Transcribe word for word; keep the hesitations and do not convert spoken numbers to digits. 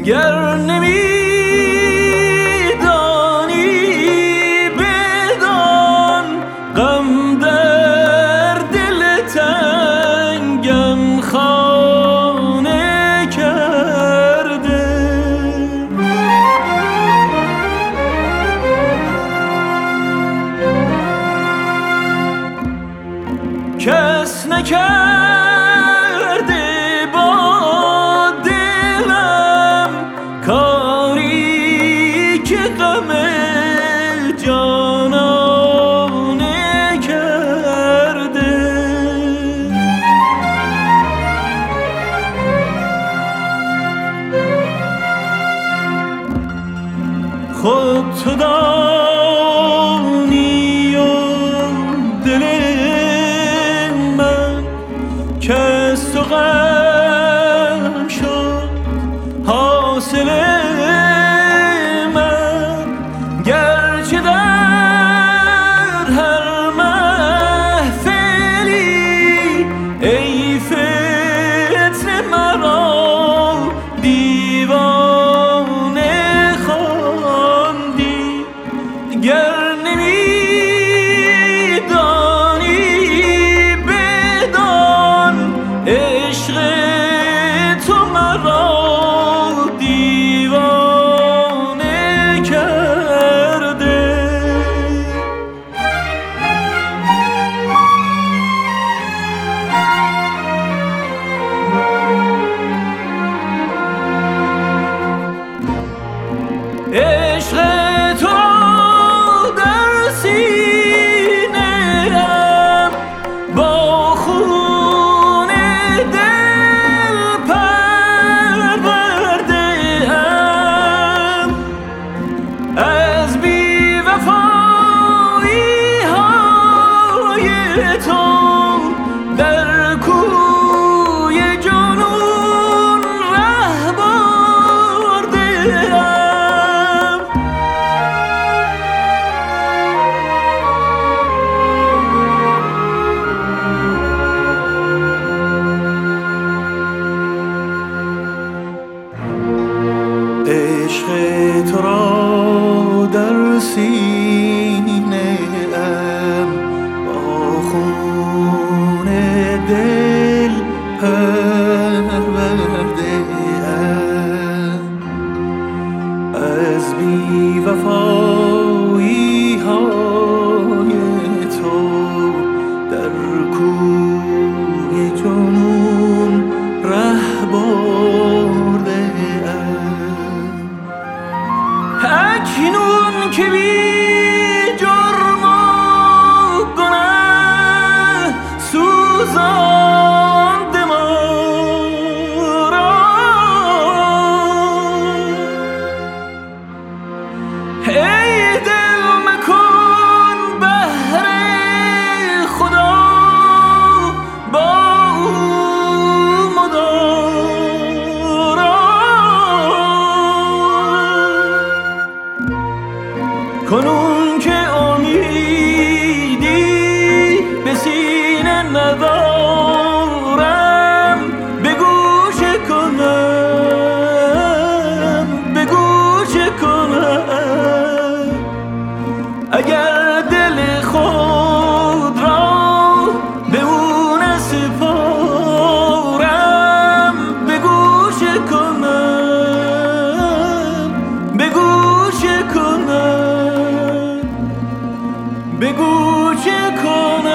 گر نمیدانی بدان غم در دل تنگم خانه کرده. کس نکرده با دلم کاری که غم جانانه کرده. خود تو دانی و دل من که از تو غم شد حاصل من. گرچه در هر محفلی ای فتنه مرا دیوانه خواندی. گر نمیدانی بدان عشق تو مرا دیوانه کرده. عشق تو در سینه‌ام با خون دل پرورده‌ام. از بی‌وفایی های تو در کوی جنون ره برده‌ام. عشق تو را در سینه‌ام با خون دل پرورده‌ام. از بی‌وفایی های تو در کوی جنون ره برده‌ام. اکنون که بی جرم و گناه سوزانده ما را، ای دل مکن بهر خدا با او مدارا. کنون که امیدی به سینه ندارم بگو چه کنم، بگو چه کنم. اگر دل خود را به او نسپارم بگو چه کنم، بگو چه کنم، بگو چه کنم.